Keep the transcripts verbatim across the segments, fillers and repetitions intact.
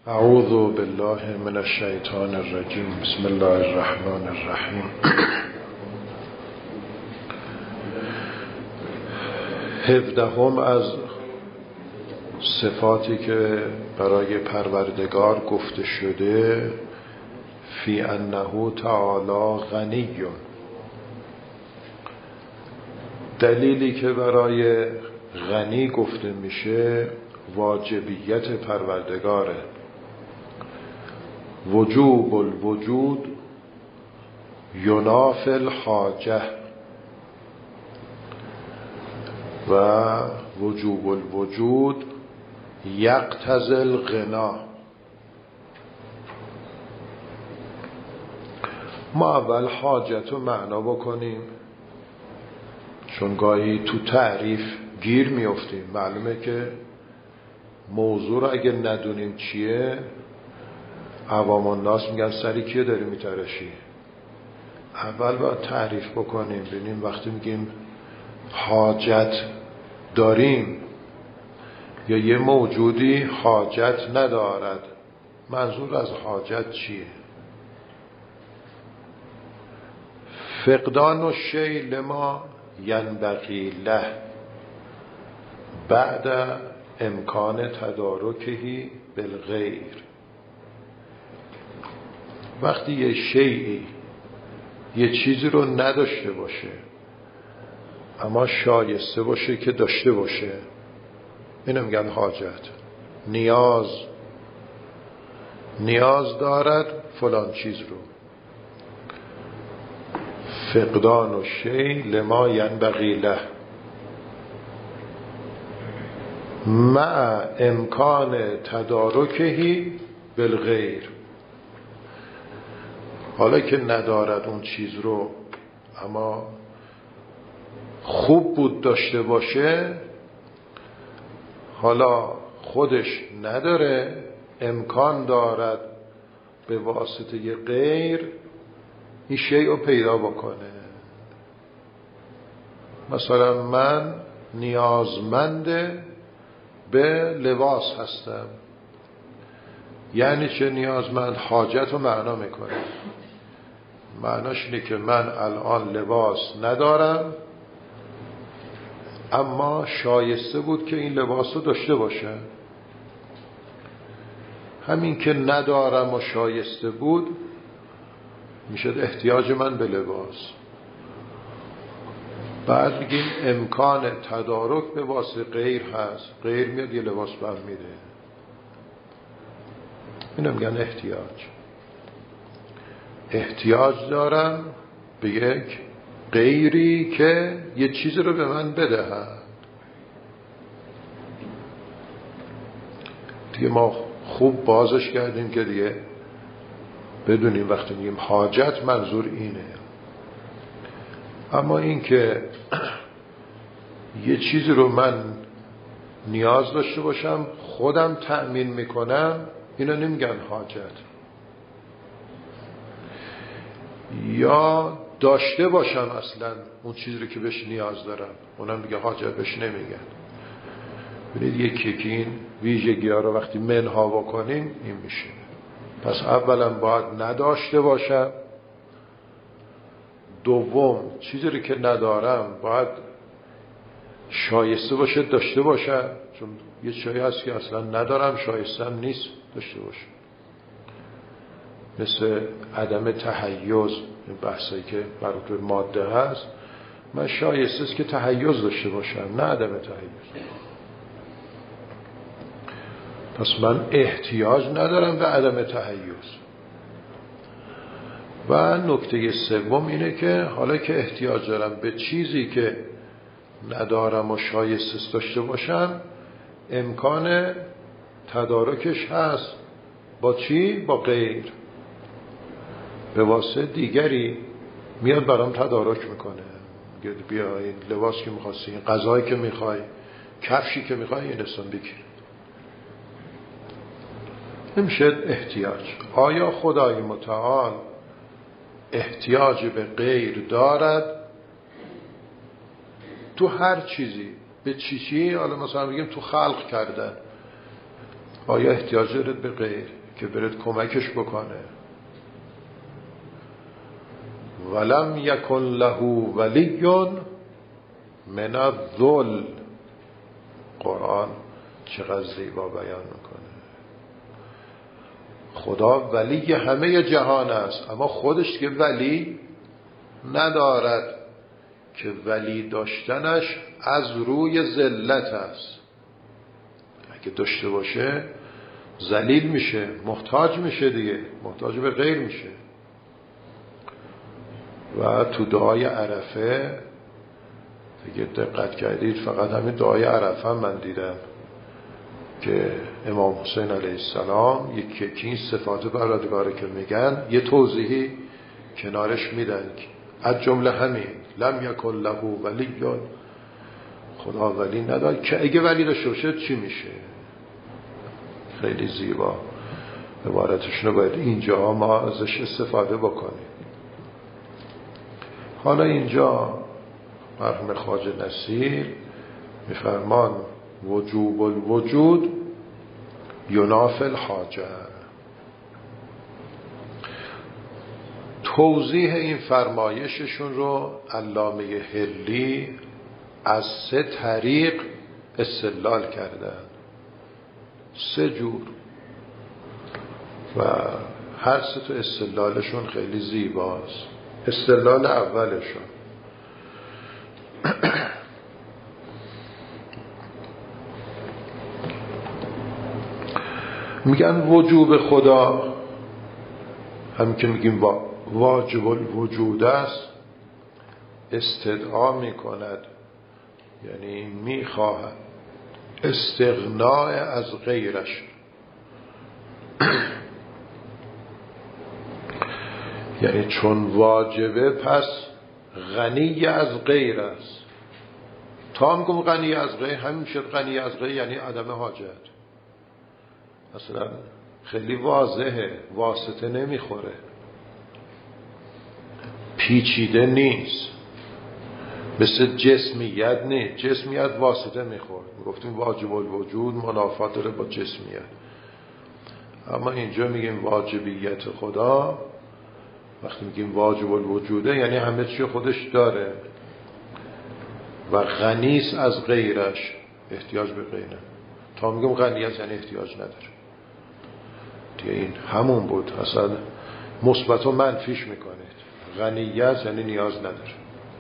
اعوذ بالله من الشیطان الرجیم. بسم الله الرحمن الرحیم. هفدهم از صفاتی که برای پروردگار گفته شده فی انه تعالی غنی. دلیلی که برای غنی گفته میشه واجبیت پروردگاره. وجوب الوجود ینافی الحاجه و وجوب الوجود یقتضی الغنا. ما اول حاجت رو معنا بکنیم، چون گاهی تو تعریف گیر میافتیم. معلومه که موضوع رو اگه ندونیم چیه، عوام الناس میگن سری کیه داری میترشی. اول باید تعریف بکنیم، ببینیم وقتی میگیم حاجت داریم یا یه موجودی حاجت ندارد، منظور از حاجت چیه؟ فقدان الشیء لما ینبغی له بعد امکان تدارکه بالغیر. وقتی یه شیئی یه چیزی رو نداشته باشه اما شایسته باشه که داشته باشه، اینو میگن حاجت. نیاز نیاز دارد فلان چیز رو. فقدان الشیء لما ینبغی له مع امکان تدارکه بالغیر. حالا که ندارد اون چیز رو اما خوب بود داشته باشه، حالا خودش نداره، امکان دارد به واسطه غیر این شیء رو پیدا بکنه. مثلا من نیازمند به لباس هستم. یعنی چه نیازمند؟ حاجت رو معنا میکنه. معناش اینه که من الان لباس ندارم اما شایسته بود که این لباس رو داشته باشه. همین که ندارم و شایسته بود میشد احتیاج من به لباس. بعد میگیم امکان تدارک به واسطه غیر هست. غیر میاد یه لباس بر میده، اینو میگن احتیاج. احتیاج دارم به یک غیری که یه چیزی رو به من بدهد. دیگه ما خوب بازش کردیم که دیگه بدونیم وقتی میگیم حاجت منظور اینه. اما این که یه چیزی رو من نیاز داشته باشم خودم تأمین میکنم، اینو نمیگن حاجت. یا داشته باشم اصلا اون چیزی رو که بهش نیاز دارم، اونم دیگه حاجت بهش نمیگن. ببینید یکی که این ویژگی ها رو وقتی منها بکنیم این میشه. پس اولا باید نداشته باشم، دوم چیزی رو که ندارم باید شایسته باشه داشته باشم، چون یه چیزی هست که اصلا ندارم شایسته هم نیست داشته باشه. مثل عدم تحیز، بحثایی که برای ماده هست، من شایسته است که تحیز داشته باشم نه عدم تحیز. پس من احتیاج ندارم به عدم تحیز. و نکته سوم اینه که حالا که احتیاج دارم به چیزی که ندارم و شایسته است داشته باشم، امکان تدارکش هست. با چی؟ با غیر. به واسطه دیگری میاد برام تدارک میکنه، میگه بیا این لباس که میخواستی، این غذایی که میخوای، کفشی که میخوای، این دستان بگیر. نمیشه احتیاج. آیا خدای متعال احتیاج به غیر دارد؟ تو هر چیزی. به چی چی؟ حالا مثلا بگیم تو خلق کردن، آیا احتیاج دارد به غیر که برد کمکش بکنه؟ ولم یکن له ولی من الذل. قرآن چقدر زیبا بیان میکنه. خدا ولی همه جهان است، اما خودش که ولی ندارد، که ولی داشتنش از روی ذلت است. اگه داشته باشه ذلیل میشه، محتاج میشه دیگه، محتاج به غیر میشه. و تو دعای عرفه دیگه دقت کردید، فقط همین دعای عرفه من دیدم که امام حسین علیه السلام یکی یکی این صفات پروردگار که میگن یه توضیحی کنارش میدن، از جمله همین لم یکن له ولی، خدا ولی نداره، که اگه ولی داشته باشه چی میشه؟ خیلی زیبا عبارتشون رو باید اینجا ما ازش استفاده بکنیم. حالا اینجا مرحوم خواجه نصیر میفرمان وجوب الوجود ینافی الحاجه. توضیح این فرمایششون رو علامه حلی از سه طریق استدلال کردن، سه جور، و هر سه تا استدلالشون خیلی زیباست. استدلال اولشون میگن وجوب خدا، همین که میگیم واجب الوجود است، استدعا میکند، یعنی میخواهد استغناء از غیرش. یعنی چون واجبه پس غنی از غیر است. تا میگم غنی از غیر، همین شد غنی از غیر یعنی عدم حاجت. مثلا خیلی واضحه، واسطه نمیخوره، پیچیده نیست، مثل جسمیت نیست. جسمیت واسطه میخورد، گفتیم واجب الوجود منافات داره با جسمیت. اما اینجا میگیم واجبیت خدا، وقتی میگیم واجب الوجوده یعنی همه چی خودش داره و غنیست از غیرش، احتیاج به غیره. تا میگم غنیت یعنی احتیاج نداره دیگه. این همون بود، اصلا مثبت و منفیش میکنید. غنیت یعنی نیاز نداره.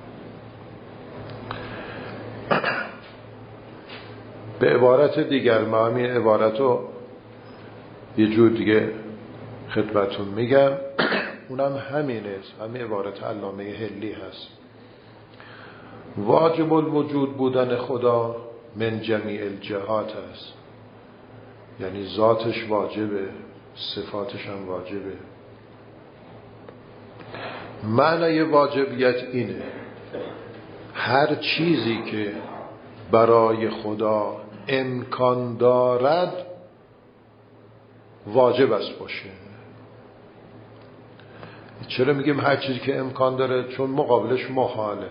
به عبارت دیگر، ما همین عبارت رو یه جور دیگه خدمتون میگم، اونم همینه، همین عبارت علامه حلی هست. واجب الوجود بودن خدا من جمیع الجهات است، یعنی ذاتش واجبه، صفاتش هم واجبه. معنی واجبیت اینه هر چیزی که برای خدا امکان دارد واجب است باشه. چرا میگیم هر چیزی که امکان داره؟ چون مقابلش محاله.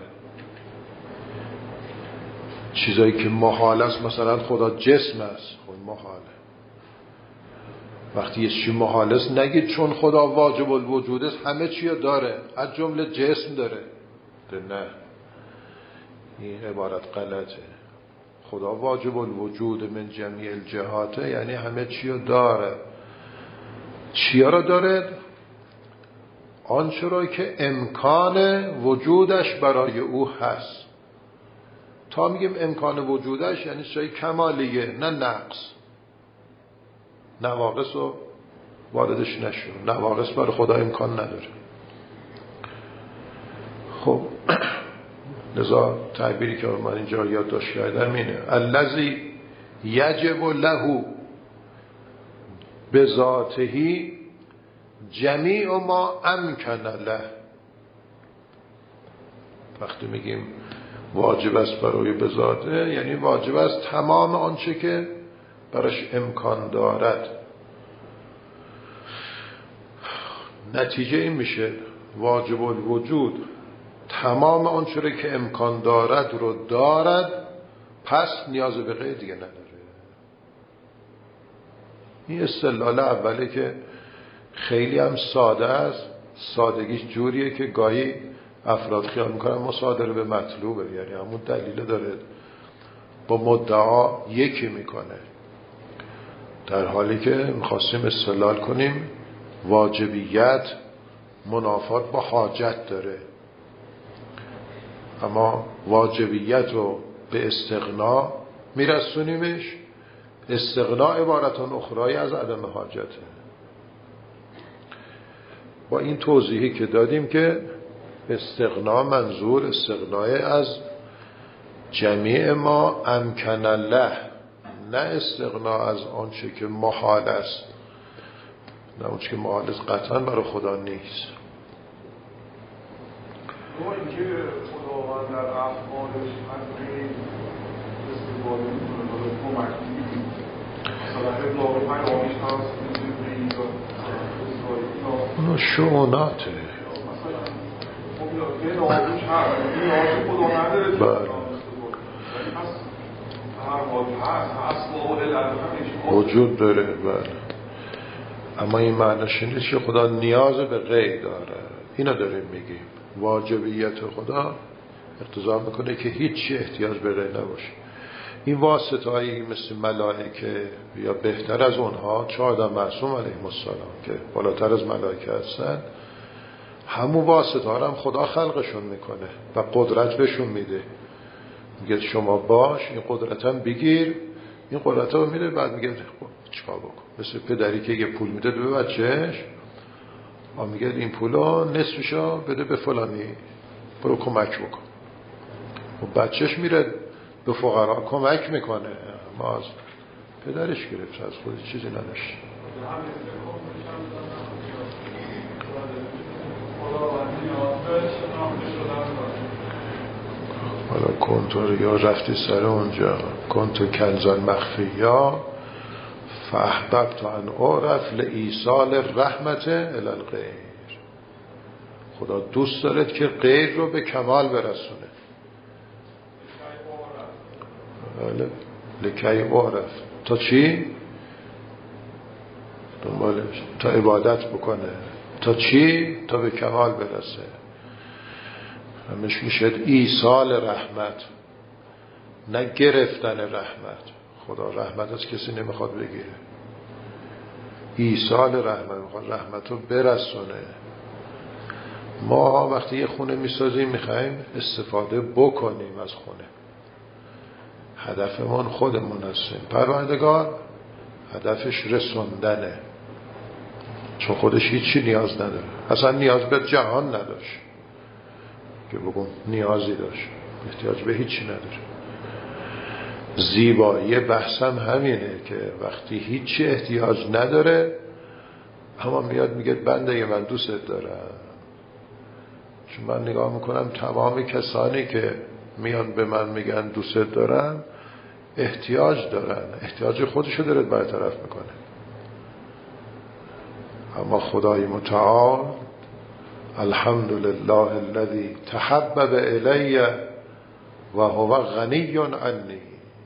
چیزایی که محال است، مثلا خدا جسم است، خود محاله. وقتی یه چیزی محال است نگید چون خدا واجب الوجود است همه چی داره، از جمله جسم داره. نه، این عبارت غلطه. خدا واجب الوجود من جمیع الجهات یعنی همه چی داره. چیا را داره؟ آنچه را که امکان وجودش برای او هست. تا میگیم امکان وجودش یعنی چیزای کمالیه، نه نقص. نواقص رو واردش نشون، نواقص برای خدا امکان نداره. خب لذا تعبیری که من اینجا یادداشت کردم اینه الذی یجب له بذاته جمیع ما امکن له. وقتی میگیم واجب است برای بذاته یعنی واجب است تمام آنچه که براش امکان دارد. نتیجه این میشه واجب الوجود تمام آنچه که امکان دارد رو دارد، پس نیاز به غیر دیگه نداره. این استدلال اوله که خیلی هم ساده است. سادگیش جوریه که گاهی افراد خیال میکنن مصادره به مطلوبه، یعنی همون دلیل داره با مدعا یکی میکنه، در حالی که میخواستیم استدلال کنیم واجبیت منافات با حاجت داره، اما واجبیت رو به استغنا میرسونیمش. استغنا عبارتان اخرای از عدم حاجته. با این توضیحی که دادیم که استغنا منظور استغنای از جمیع ما امکن الله، نه استغنا از آنچه که محال است، نه آنچه که محال است قطعا برای خدا نیست. ما اینکه خداوند در افعالش از غیر استفاده میکنه برای کمک میکنه، مثلا ابلاغ پیامیش هست اونو شعوناته، مثلا خب یه ناموش هست نیاز خدا نداره بله هست، هر حال هست هست با علت وجود داره، بله. اما این معنیش نیست که خدا نیاز به غیر داره. اینو داریم میگیم واجبیت خدا اقتضا میکنه که هیچی احتیاج به غیر نباشه. این واسطه هایی مثل ملائکه یا بهتر از اونها چه آدم معصوم علیهم السلام که بالاتر از ملائکه هستن، همون واسطه ها هم خدا خلقشون میکنه و قدرت بهشون میده. میگه شما باش این قدرت هم بگیر، این قدرت رو میده، بعد میگه چیکار بکن. مثل پدری که یه پول میده به بچهش و میگه این پولا نصفشو بده به فلانی، برو کمک بکن. و بچهش میره به فقرا کمک میکنه، ما از پدرش گرفت، از خودی چیزی نداشت. حالا کنتور یا رفتی سر اونجا کنتو کنزان مخفیا فاحببت ان اعرف لایصال رحمت الی الغیر. خدا دوست دارد که غیر رو به کمال برسونه. بله لکی اعرف تا چی؟ دنبالش تا عبادت بکنه. تا چی؟ تا به کمال برسه. همش میشه ایصال رحمت، نه گرفتن رحمت. خدا رحمت از کسی نمیخواد بگیره، ایصال رحمت میخواد رحمت رو برسونه. ما وقتی یه خونه میسازیم میخوایم استفاده بکنیم از خونه، هدفمون خودمون هستیم. پروردگار هدفش رسوندنه، چون خودش هیچی نیاز نداره، اصلا نیاز به جهان نداشت که بگم نیازی داشت، احتیاج به هیچی نداره. زیبایی بحثم همینه که وقتی هیچی احتیاج نداره اما میاد میگه بنده من دوست دارم. چون من نگاه میکنم تمام کسانی که میان به من میگن دوست دارم احتیاج دارن، احتیاج خودشو داره برطرف میکنه. اما خدای متعال الحمدلله الذی تحبب الی و هو غنی عنی،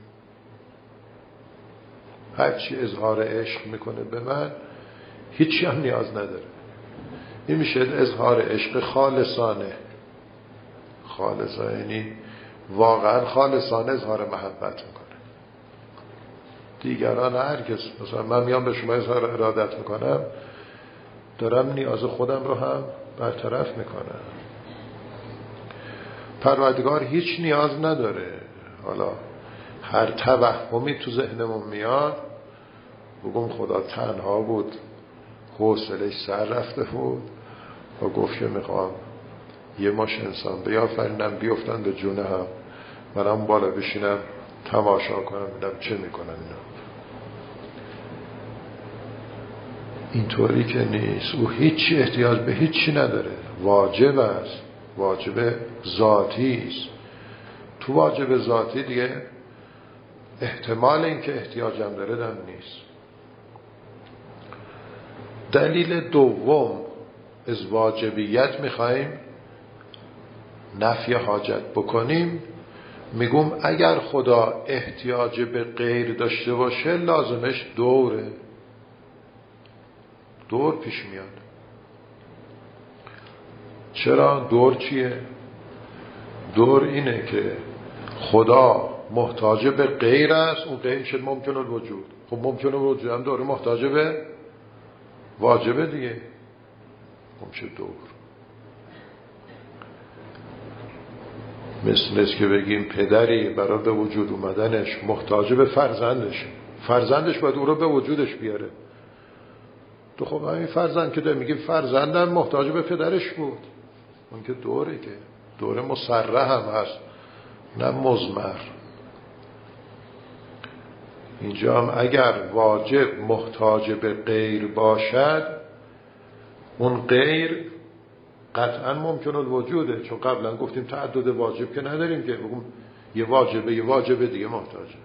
هرچی اظهار عشق میکنه به من هیچی هم نیاز نداره. این میشه اظهار عشق خالصانه. خالصانه یعنی واقعا خالصانه اظهار محبت میکنه. دیگران هر کس، مثلا من میام به شما اظهار ارادت میکنم، دارم نیاز خودم رو هم برطرف میکنم. پروردگار هیچ نیاز نداره. حالا هر توهمی تو ذهنمون میاد بگم خدا تنها بود، حوصله‌اش سر رفته بود و گفت که میخوام یه ماش انسان بیافرینم بیفتن به جون هم، منم بالا بشینم تماشا کنم ببینم چه میکنن اینا. اینطوری که نیست. او هیچی احتیاج به هیچی نداره. واجب است، واجب ذاتی است. تو واجب ذاتی دیگه احتمال اینکه احتیاجم داره دم نیست. دلیل دوم از واجبیت میخوایم نفی حاجت بکنیم. میگم اگر خدا احتیاج به غیر داشته باشه لازمش دوره. دور پیش میاد. چرا؟ دور چیه؟ دور اینه که خدا محتاج به غیر است، اون غیر میشه ممکن الوجود. خب ممکن الوجود هم دور محتاج به واجبه دیگه، میشه دور. مثل است که بگیم پدری برای به وجود اومدنش محتاج به فرزندش، فرزندش باید او رو به وجودش بیاره. تو خب همین فرزند که داره میگیم فرزندم محتاج به پدرش بود، اون که دوره، که دوره مصرح هم هست نه مضمر. اینجا هم اگر واجب محتاج به غیر باشد، اون غیر قطعا ممکن الوجوده، چون قبلا گفتیم تعدد واجب که نداریم که بگم یه واجبه یه واجبه دیگه محتاجه.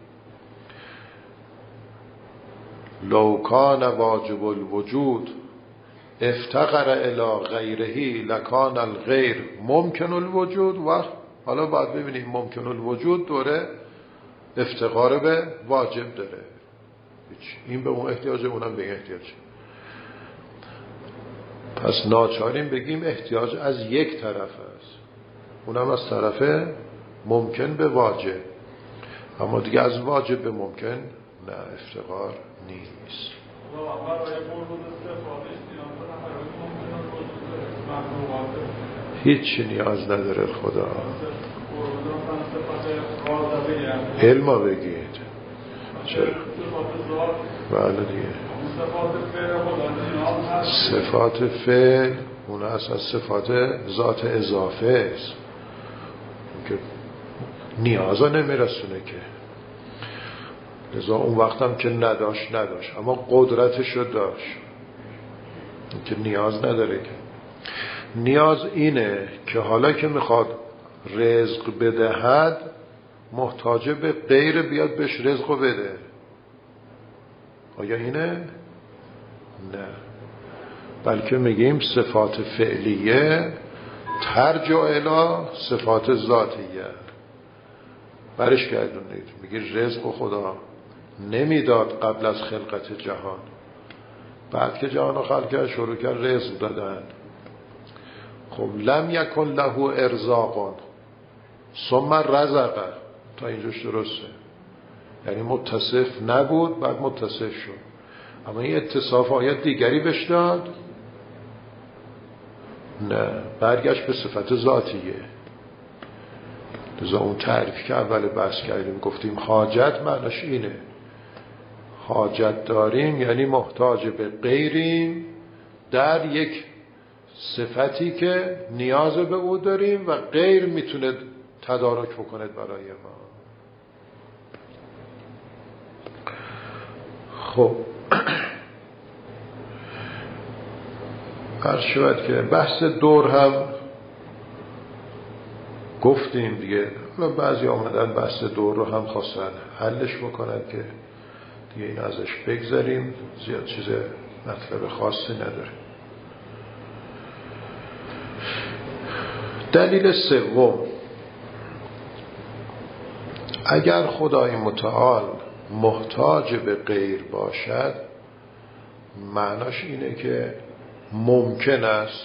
لو کان واجب الوجود افتقر الی غیرهی لکان الغیر ممکن الوجود. و حالا باید ببینیم ممکن الوجود دوره افتقار به واجب داره، این به اون احتیاجه، اونم به احتیاجه. پس ناچاریم بگیم احتیاج از یک طرف است، اونم از طرف ممکن به واجب، اما دیگه از واجب به ممکن نه، افتقار نیست. هیچ نیاز نداره خدا. علما بگید چرا؟ بله دیگه صفات فعل اون هست از صفات ذات اضافه است که نیازا نمیرسونه که، لذا اون وقت هم که نداشت نداشت اما قدرتشو داشت که نیاز نداره. که نیاز اینه که حالا که میخواد رزق بدهد محتاج به غیر بیاد بهش رزقو بده. آیا اینه؟ نه، بلکه میگیم صفات فعلیه ترجع الی صفات ذاتیه، برش گردونید. میگه رزق خدا نمیداد قبل از خلقت جهان، بعد که جهان رو خلق کرد شروع کرد رزق دادن. خب لم یکن له ارزاقون ثم رزقه، تا اینجاش درسته، یعنی متصف نبود بعد متصف شد، اما این اتصاف آیت دیگری بهش داد؟ نه، برگشت به صفت ذاتیه. لذا اون تعریف که اول بحث کردیم گفتیم حاجت معناش اینه، حاجت داریم یعنی محتاج به غیریم در یک صفتی که نیاز به او داریم و غیر میتونه تدارک بکنه برای ما. خب عرض شود که بحث دور هم گفتیم دیگه، بعضی آمدن بحث دور رو هم خواستن حلش بکنن که دیگه این ازش بگذاریم، زیاد چیز مطلب خاصی نداره. دلیل سوم، اگر خدای متعال محتاج به غیر باشد معناش اینه که ممکن است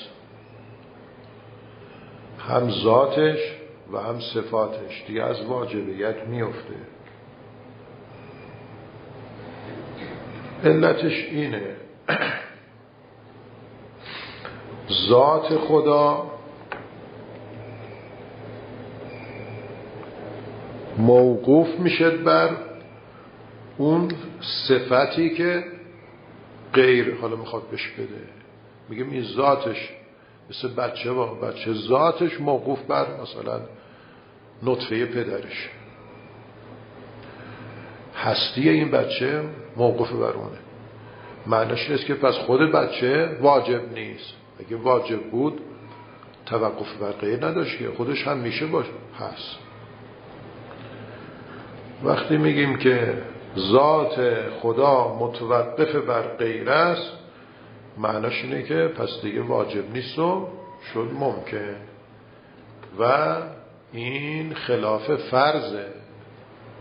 هم ذاتش و هم صفاتش دیگه از واجبیت میفته. علتش اینه ذات خدا موقوف میشه بر اون صفتی که غیر حالا میخواد بهش بده. میگم این ذاتش مثل بچه با بچه ذاتش موقوف بر مثلا نطفه پدرش، هستی این بچه موقوف بر اونه. معنیش نیست که پس خود بچه واجب نیست، اگه واجب بود توقف بر غیر نداشت که خودش هم میشه باشه هست. وقتی میگیم که ذات خدا متوقف بر غیر است معنیش اینه که پس دیگه واجب نیست و شد ممکن، و این خلاف فرضه،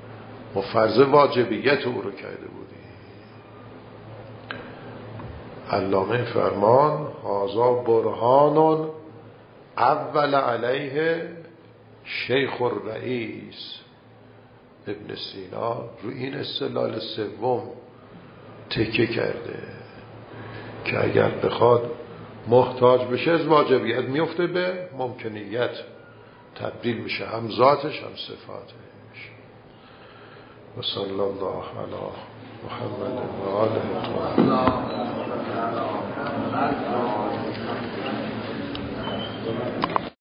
ما فرض واجبیت او رو کرده بودیم. علامه فرمان هذا برهان اول علیه شیخ الرئیس. ابن سینا رو این استدلال سوم تکیه کرده که اگر بخواد محتاج بشه از واجبیت میفته به ممکنیت، تبدیل میشه هم ذاتش هم صفاتش. و صلی الله علی محمد و آله.